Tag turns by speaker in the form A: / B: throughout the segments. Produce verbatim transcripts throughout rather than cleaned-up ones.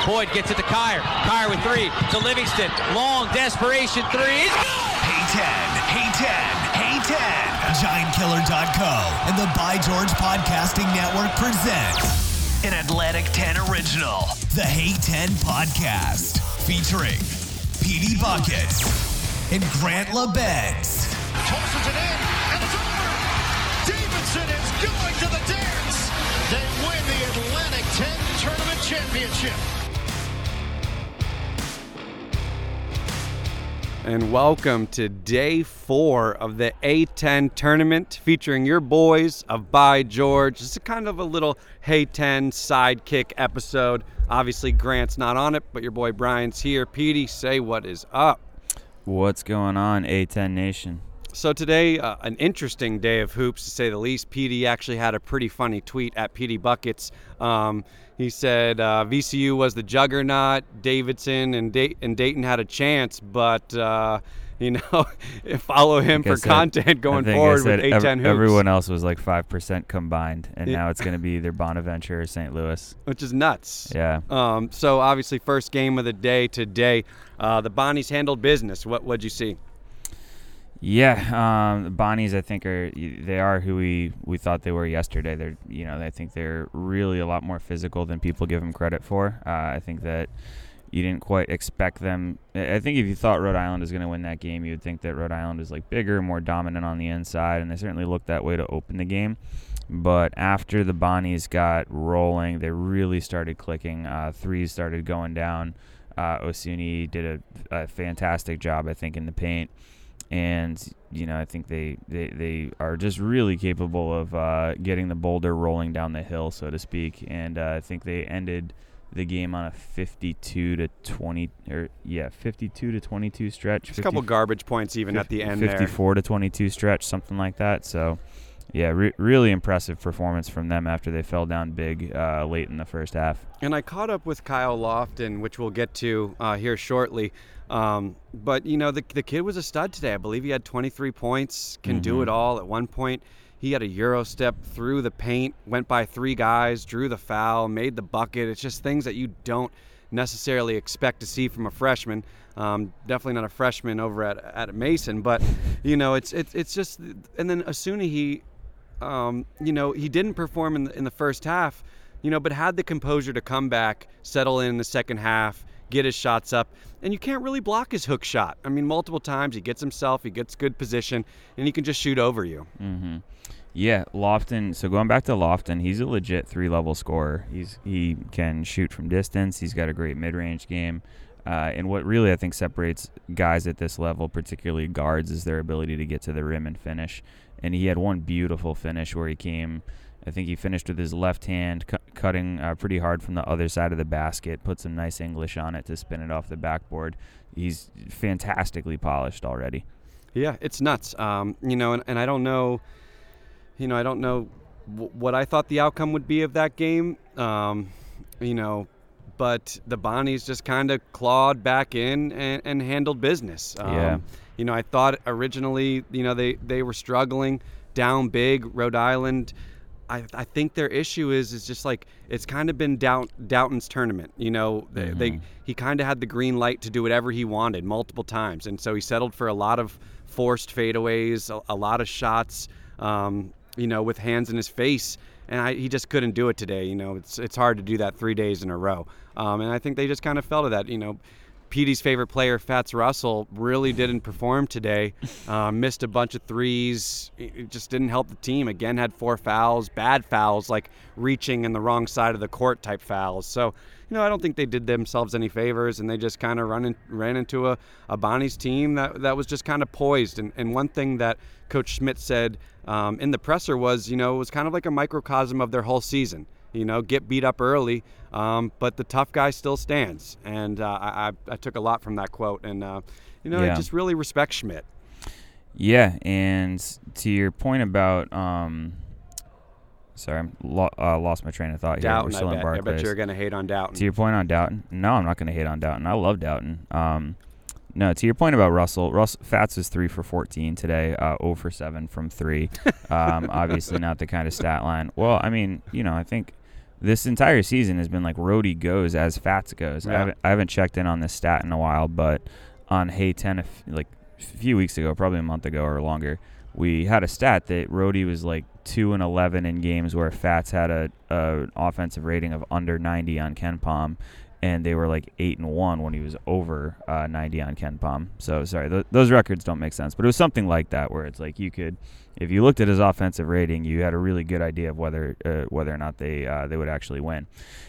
A: Boyd gets it to Kyer. Kyer with three to Livingston. Long desperation three. It's good!
B: Hey ten, Hey ten, Hey ten. Giant Killer dot co and the By George Podcasting Network present an Atlantic ten original, the Hey ten Podcast, featuring Petey Buckets and Grant LeBenz.
C: Tosses it in, and it's over! Davidson is going to the dance! They win the Atlantic ten Tournament Championship.
D: And welcome to day four of the A ten tournament featuring your boys of By George. This is kind of a little Hey ten sidekick episode. Obviously, Grant's not on it, but your boy Brian's here. Petey, say what is up.
E: What's going on, A ten Nation?
D: So today, uh, an interesting day of hoops, to say the least. Petey actually had a pretty funny tweet at Petey Buckets. Um, he said uh, V C U was the juggernaut, Davidson and, Day- and Dayton had a chance, but, uh, you know, follow him for
E: said,
D: content going forward with A ten
E: ev-
D: hoops.
E: Everyone else was like five percent combined, and yeah. now it's going to be either Bonaventure or Saint Louis.
D: Which is nuts.
E: Yeah.
D: Um, so, obviously, first game of the day today. Uh, the Bonnies handled business. What what'd you see?
E: Yeah, um, the Bonnies, I think, are they are who we, we thought they were yesterday. They're, you know, I think they're really a lot more physical than people give them credit for. Uh, I think that you didn't quite expect them. I think if you thought Rhode Island was going to win that game, you would think that Rhode Island is like bigger, more dominant on the inside, and they certainly looked that way to open the game. But after the Bonnies got rolling, they really started clicking. Uh, threes started going down. Uh, Osuni did a, a fantastic job, I think, in the paint. And, you know, I think they, they, they are just really capable of uh, getting the boulder rolling down the hill, so to speak. And uh, I think they ended the game on a fifty-two to twenty, or yeah, fifty-two to twenty-two stretch.
D: Just a couple garbage points even
E: fifty,
D: at the end
E: fifty-four to twenty-two stretch, something like that. So, yeah, re- really impressive performance from them after they fell down big uh, late in the first half.
D: And I caught up with Kyle Lofton, which we'll get to uh, here shortly. Um, but, you know, the the kid was a stud today. I believe he had twenty-three points, can mm-hmm. do it all. At one point, he had a Euro step through the paint, went by three guys, drew the foul, made the bucket. It's just things that you don't necessarily expect to see from a freshman. Um, definitely not a freshman over at at Mason, but, you know, it's it's it's just – and then Osuni, he, um, you know, he didn't perform in the, in the first half, you know, but had the composure to come back, settle in the second half, get his shots up, and you can't really block his hook shot. I mean, multiple times he gets himself, he gets good position, and he can just shoot over you.
E: Mm-hmm. Yeah, Lofton. So going back to Lofton, he's a legit three-level scorer. He's he can shoot from distance. He's got a great mid-range game. Uh, and what really I think separates guys at this level, particularly guards, is their ability to get to the rim and finish. And he had one beautiful finish where he came – I think he finished with his left hand, cu- cutting uh, pretty hard from the other side of the basket, put some nice English on it to spin it off the backboard. He's fantastically polished already.
D: Yeah, it's nuts. Um, you know, and, and I don't know, you know, I don't know w- what I thought the outcome would be of that game, um, you know, but the Bonnies just kind of clawed back in and, and handled business. Um,
E: yeah.
D: You know, I thought originally, you know, they, they were struggling down big. Rhode Island, I, I think their issue is is just like it's kind of been Dow- Doughton's tournament. You know, they,
E: mm-hmm.
D: they he kind of had the green light to do whatever he wanted multiple times, and so he settled for a lot of forced fadeaways, a, a lot of shots, um, you know, with hands in his face, and I, he just couldn't do it today. You know, it's it's hard to do that three days in a row, um, and I think they just kind of fell to that. You know, Petey's favorite player, Fats Russell, really didn't perform today. Uh, missed a bunch of threes. It just didn't help the team. Again, had four fouls, bad fouls, like reaching in the wrong side of the court type fouls. So, you know, I don't think they did themselves any favors, and they just kind of run in, ran into a, a Bonnies team that that was just kind of poised. And, and one thing that Coach Schmidt said um, in the presser was, you know, it was kind of like a microcosm of their whole season. You know, get beat up early, um, but the tough guy still stands. And uh, I, I took a lot from that quote. And, uh, you know,
E: yeah.
D: I just really respect Schmidt.
E: Yeah, and to your point about um, – sorry, I lo- uh, lost my train of thought here.
D: Doughton,
E: We're still
D: I
E: in
D: bet.
E: Barclays.
D: I bet you're going to hate on Doughton.
E: To your point on Doughton, no, I'm not going to hate on Doughton. I love Doughton. Um, no, to your point about Russell, Russ, Fats is three for fourteen today, uh, zero for seven from three. Um, obviously not the kind of stat line. Well, I mean, you know, I think – this entire season has been like Rhodey goes as Fats goes.
D: Yeah.
E: I, haven't, I haven't checked in on this stat in a while, but on Hey ten, a f- like a few weeks ago, probably a month ago or longer, we had a stat that Rhodey was like two and eleven in games where Fats had a, a offensive rating of under ninety on KenPom, and they were like eight and one when he was over uh, ninety on KenPom. So sorry, th- those records don't make sense, but it was something like that where it's like you could, if you looked at his offensive rating, you had a really good idea of whether uh, whether or not they uh, they would actually win.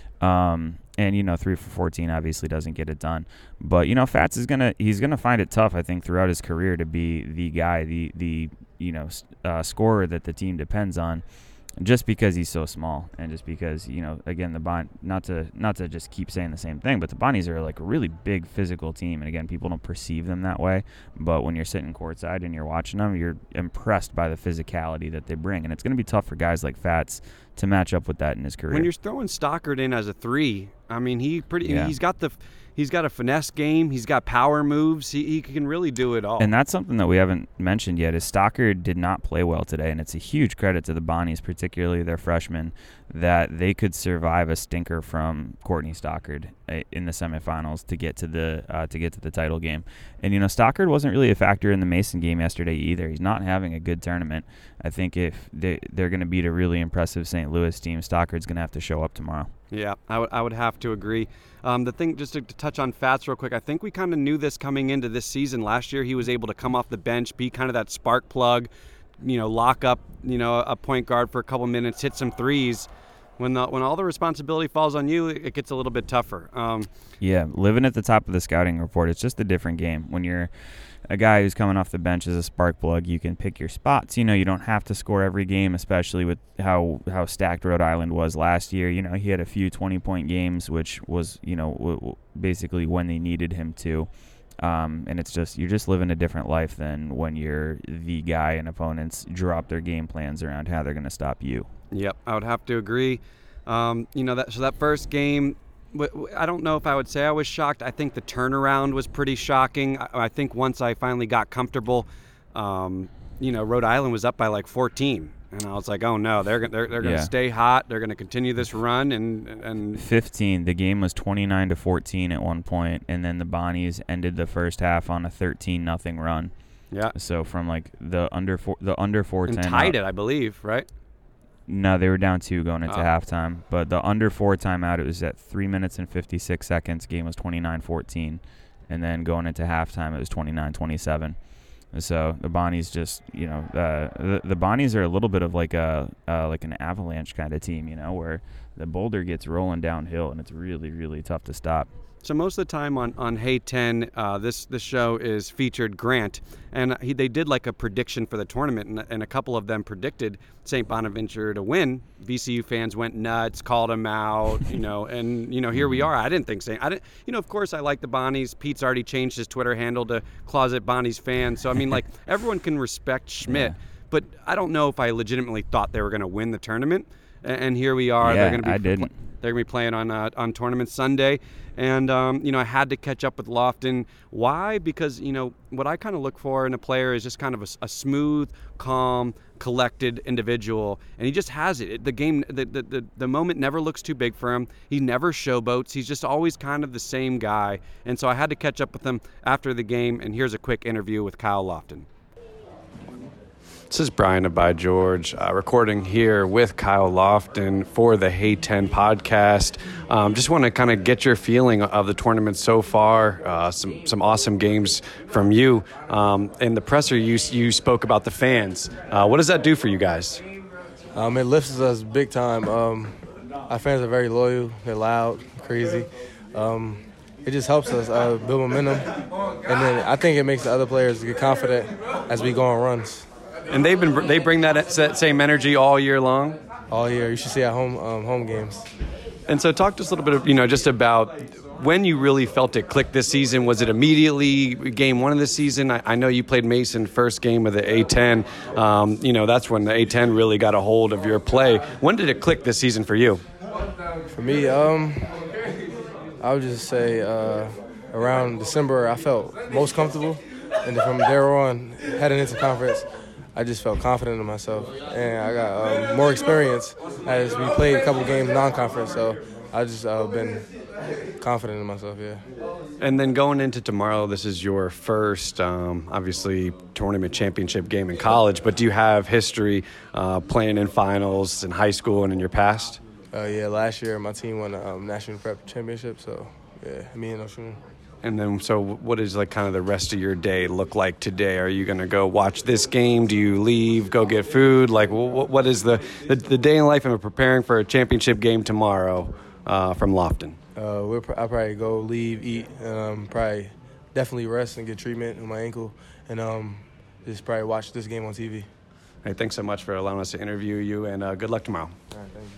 E: Um, and, you know, three for fourteen obviously doesn't get it done. But, you know, Fats is going to, he's going to find it tough, I think, throughout his career to be the guy, the, the you know, uh, scorer that the team depends on, just because he's so small and just because, you know, again, the Bon, not to not to just keep saying the same thing, but the Bonnies are like a really big physical team. And, again, people don't perceive them that way. But when you're sitting courtside and you're watching them, you're impressed by the physicality that they bring. And it's going to be tough for guys like Fats to match up with that in his career.
D: When you're throwing Stockard in as a three, I mean, he pretty
E: Yeah.
D: he's got the he's got a finesse game. He's got power moves. He he can really do it all.
E: And that's something that we haven't mentioned yet is Stockard did not play well today, and it's a huge credit to the Bonnies, particularly their freshmen, that they could survive a stinker from Courtney Stockard in the semifinals to get to the uh, to get to the title game. And you know, Stockard wasn't really a factor in the Mason game yesterday either. He's not having a good tournament. I think if they they're going to beat a really impressive Saint Louis team, Stockard's going to have to show up tomorrow.
D: Yeah, I would I would have to agree. Um, the thing, just to, to touch on Fats real quick, I think we kind of knew this coming into this season. Last year, he was able to come off the bench, be kind of that spark plug, you know, lock up, you know, a point guard for a couple minutes, hit some threes. When the, when all the responsibility falls on you, it gets a little bit tougher. Um,
E: yeah, living at the top of the scouting report, it's just a different game. When you're a guy who's coming off the bench as a spark plug, you can pick your spots. You know, you don't have to score every game, especially with how how stacked Rhode Island was last year. You know, he had a few twenty-point games, which was, you know, w- w- basically when they needed him to. Um, and it's just, you're just living a different life than when you're the guy and opponents drop their game plans around how they're going to stop you.
D: Yep, I would have to agree. Um, you know, that so that first game, I don't know if I would say I was shocked. I think the turnaround was pretty shocking. I, I think once I finally got comfortable, um, you know, Rhode Island was up by like fourteen. And I was like, oh, no, they're, they're, they're going to
E: Yeah.
D: stay hot. They're going to continue this run. And, and
E: fifteen. The game was twenty-nine to fourteen at one point, and then the Bonnies ended the first half on a thirteen nothing run.
D: yeah,
E: So from like the under four, the under four ten
D: and tied it, I believe, right?
E: No, they were down two going into
D: Oh.
E: halftime. But the under four timeout, it was at three minutes and fifty-six seconds. Game was twenty-nine fourteen. And then going into halftime, it was twenty-nine twenty-seven. So the Bonnies just, you know, uh, the, the Bonnies are a little bit of like a uh, like an avalanche kind of team, you know, where the boulder gets rolling downhill and it's really, really tough to stop.
D: So most of the time on, on Hey ten, uh, this this show is featured Grant, and he, they did like a prediction for the tournament, and, and a couple of them predicted Saint Bonaventure to win. V C U fans went nuts, called him out, you know, and you know here we are. I didn't think Saint, I didn't, you know, of course I like the Bonnies. Pete's already changed his Twitter handle to Closet Bonnies fan, so I mean like everyone can respect Schmidt,
E: Yeah.
D: but I don't know if I legitimately thought they were going to win the tournament, and, and here we are.
E: Yeah,
D: They're going to be
E: I didn't.
D: They're going to be playing on uh, on Tournament Sunday. And, um, you know, I had to catch up with Lofton. Why? Because, you know, what I kind of look for in a player is just kind of a, a smooth, calm, collected individual. And he just has it. it the game, the, the, the, the moment never looks too big for him. He never showboats. He's just always kind of the same guy. And so I had to catch up with him after the game. And here's a quick interview with Kyle Lofton. This is Brian of By George, uh, recording here with Kyle Lofton for the Hey ten podcast. Um, just want to kind of get your feeling of the tournament so far. Uh, some some awesome games from you. Um, in the presser, you you spoke about the fans. Uh, what does that do for you guys?
F: Um, it lifts us big time. Um, our fans are very loyal. They're loud, crazy. Um, it just helps us uh, build momentum, and then I think it makes the other players get confident as we go on runs.
D: And they've been they bring that that same energy all year long.
F: All year, you should see at home um, home games.
D: And so talk to us a little bit of, you know, just about when you really felt it click this season. Was it immediately game one of the season? I, I know you played Mason first game of the A ten. Um, you know, that's when the A ten really got a hold of your play. When did it click this season for you?
F: For me, um, I would just say uh, around December I felt most comfortable. And then from there on, heading into conference, I just felt confident in myself, and I got um, more experience as we played a couple games non-conference. So I just uh, been confident in myself, yeah.
D: And then going into tomorrow, this is your first, um, obviously, tournament championship game in college. But do you have history uh, playing in finals in high school and in your past?
F: Uh, yeah, last year my team won the um, National Prep Championship, so yeah, me and Oshun.
D: And then, so what is like kind of the rest of your day look like today? Are you going to go watch this game? Do you leave, go get food? Like, what, what is the, the the day in life of preparing for a championship game tomorrow uh, from Lofton?
F: Uh, we'll pr- I'll probably go leave, eat, and um, probably definitely rest and get treatment on my ankle, and um, just probably watch this game on T V.
D: Hey, thanks so much for allowing us to interview you, and uh, good luck tomorrow.
F: All right, thank you.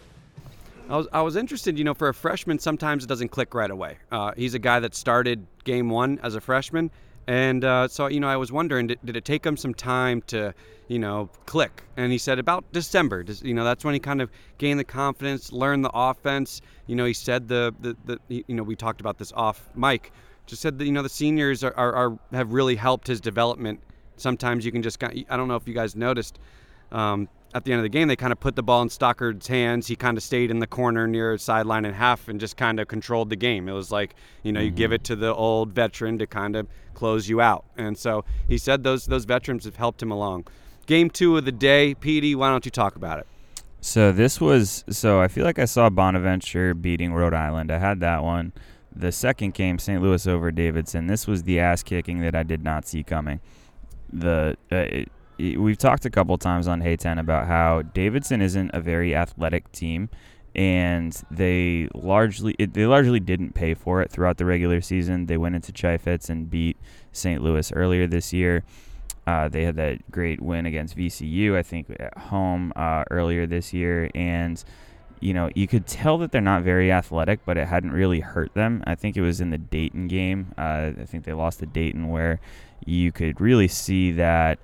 D: I was, I was interested, you know, for a freshman, sometimes it doesn't click right away. Uh, he's a guy that started game one as a freshman. And uh, so, you know, I was wondering, did, did it take him some time to, you know, click? And he said about December, you know, that's when he kind of gained the confidence, learned the offense. You know, he said the, the, the you know, we talked about this off mic, just said that, you know, the seniors are, are, are have really helped his development. Sometimes you can just, I don't know if you guys noticed, um, at the end of the game, they kind of put the ball in Stockard's hands. He kind of stayed in the corner near sideline and half and just kind of controlled the game. It was like, you know, mm-hmm. you give it to the old veteran to kind of close you out. And so he said those those veterans have helped him along. Game two of the day, Petey, why don't you talk about it?
E: So this was, so I feel like I saw Bonaventure beating Rhode Island. I had that one. The second game, Saint Louis over Davidson, this was the ass kicking that I did not see coming. The uh, it, We've talked a couple times on Hey ten about how Davidson isn't a very athletic team, and they largely it, they largely didn't pay for it throughout the regular season. They went into Chaifetz and beat Saint Louis earlier this year. Uh, they had that great win against V C U, I think, at home uh, earlier this year, and you know you could tell that they're not very athletic, but it hadn't really hurt them. I think it was in the Dayton game. Uh, I think they lost to Dayton, where you could really see that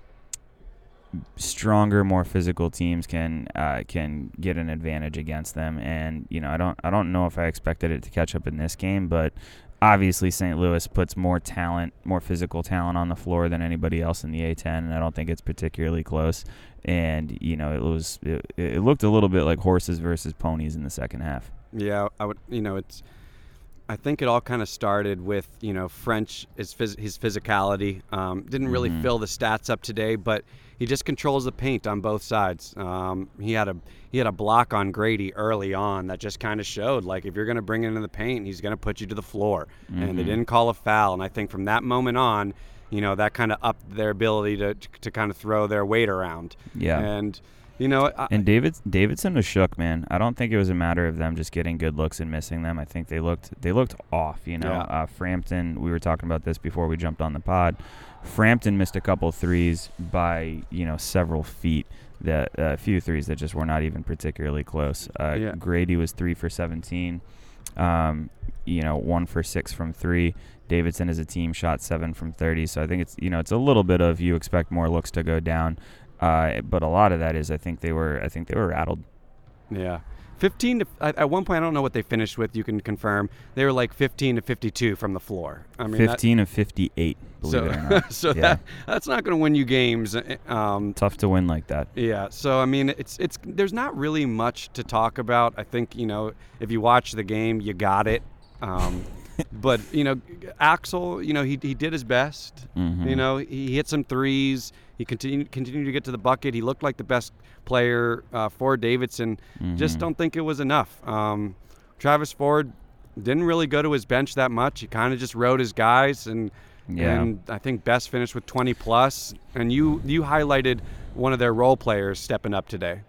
E: stronger, more physical teams can uh, can get an advantage against them, and you know I don't I don't know if I expected it to catch up in this game, but obviously Saint Louis puts more talent, more physical talent on the floor than anybody else in the A ten, and I don't think it's particularly close. And you know it was it, it looked a little bit like horses versus ponies in the second half.
D: Yeah, I would you know it's. I think it all kind of started with, you know, French, his, phys- his physicality. Um, didn't really mm-hmm. fill the stats up today, but he just controls the paint on both sides. Um, he had a he had a block on Grady early on that just kind of showed, like, if you're going to bring it into the paint, he's going to put you to the floor. Mm-hmm. And they didn't call a foul. And I think from that moment on, you know, that kind of upped their ability to to kind of throw their weight around.
E: Yeah.
D: And You know, I,
E: and David Davidson was shook, man. I don't think it was a matter of them just getting good looks and missing them. I think they looked they looked off. You know,
D: yeah.
E: uh, Frampton. We were talking about this before we jumped on the pod. Frampton missed a couple threes by you know several feet. That a uh, few threes that just were not even particularly close. Uh,
D: yeah.
E: Grady was three for seventeen. Um, you know, one for six from three. Davidson as a team shot seven from thirty. So I think it's you know it's a little bit of you expect more looks to go down. Uh, but a lot of that is I think they were I think they were rattled.
D: Yeah, fifteen to at one point I don't know what they finished with. You can confirm they were like fifteen to fifty-two from the floor. I mean,
E: fifteen
D: that,
E: of fifty-eight. Believe
D: so,
E: it or not.
D: so
E: yeah.
D: that that's not going to win you games. Um,
E: Tough to win like that.
D: Yeah. So I mean, it's it's there's not really much to talk about. I think you know if you watch the game, you got it. Um, but you know, Axel, you know he he did his best.
E: Mm-hmm.
D: You know he hit some threes. He continued continued to get to the bucket. He looked like the best player uh, for Davidson.
E: Mm-hmm.
D: Just don't think it was enough. Um, Travis Ford didn't really go to his bench that much. He kind of just rode his guys, and
E: yeah.
D: and I think Best finished with twenty plus. And you you highlighted one of their role players stepping up today.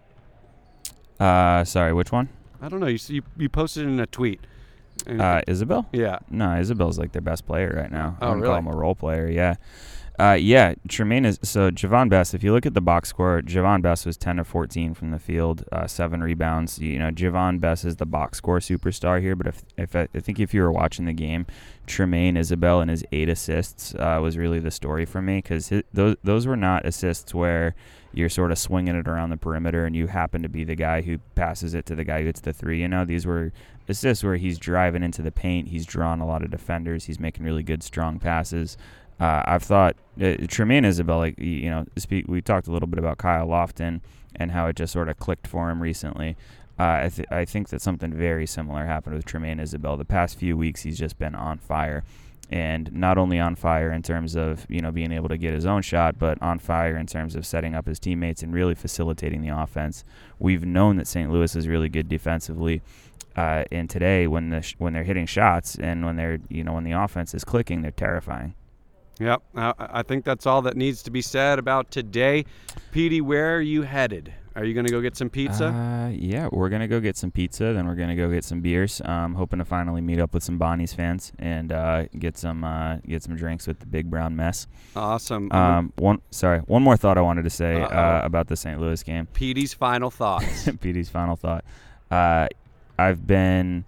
E: Uh, sorry, which one?
D: I don't know. You you, you posted it in a tweet.
E: Uh, Isabel?
D: Yeah.
E: No, Isabel's like their best player right now.
D: Oh,
E: I wouldn't
D: really?
E: call him a role player, yeah. Uh, yeah, Tremaine is – so Javon Best, if you look at the box score, Javon Best was ten of fourteen from the field, uh, seven rebounds. You know, Javon Best is the box score superstar here, but if, if I, I think if you were watching the game, Tremaine Isabel and his eight assists uh, was really the story for me because those, those were not assists where you're sort of swinging it around the perimeter and you happen to be the guy who passes it to the guy who hits the three. You know, these were assists where he's driving into the paint, he's drawing a lot of defenders, he's making really good, strong passes. Uh, I've thought uh, Tremaine Isabel, like you know, speak, we talked a little bit about Kyle Lofton and how it just sort of clicked for him recently. Uh, I, th- I think that something very similar happened with Tremaine Isabel. The past few weeks, he's just been on fire, and not only on fire in terms of you know being able to get his own shot, but on fire in terms of setting up his teammates and really facilitating the offense. We've known that Saint Louis is really good defensively. Uh, and today, when the sh- when they're hitting shots and when they're you know when the offense is clicking, they're terrifying.
D: Yep, I, I think that's all that needs to be said about today. Petey, where are you headed? Are you going to go get some pizza?
E: Uh, yeah, we're going to go get some pizza. Then we're going to go get some beers. Um, hoping to finally meet up with some Bonnie's fans and uh, get some uh, get some drinks with the Big Brown Mess.
D: Awesome.
E: Um, one sorry, one more thought I wanted to say uh, about the Saint Louis game.
D: Petey's final thoughts.
E: Petey's final thought. Uh, I've been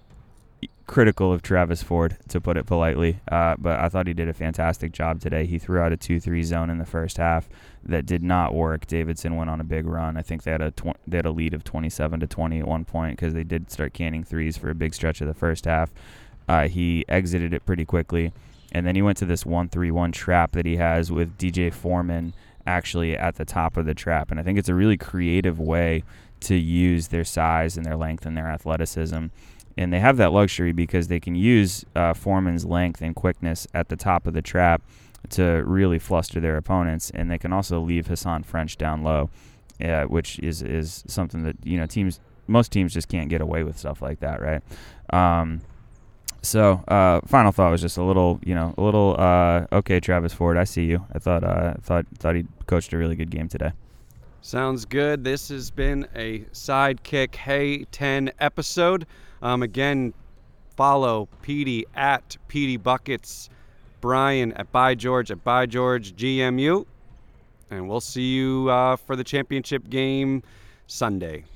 E: critical of Travis Ford, to put it politely, uh, but I thought he did a fantastic job today. He threw out a two three zone in the first half that did not work. Davidson went on a big run. I think they had a tw- they had a lead of twenty-seven to twenty at one point because they did start canning threes for a big stretch of the first half. Uh, he exited it pretty quickly, and then he went to this one three one trap that he has with D J Foreman actually at the top of the trap, and I think it's a really creative way to use their size and their length and their athleticism. And they have that luxury because they can use uh, Foreman's length and quickness at the top of the trap to really fluster their opponents. And they can also leave Hassan French down low, uh, which is, is something that, you know, teams, most teams just can't get away with stuff like that, right? Um, so uh, final thought was just a little, you know, a little, uh, okay, Travis Ford, I see you. I thought, uh, thought, thought he coached a really good game today.
D: Sounds good. This has been a Sidekick Hey ten episode. Um, again, follow Petey at Petey Buckets, Brian at By George at By George G M U, and we'll see you uh, for the championship game Sunday.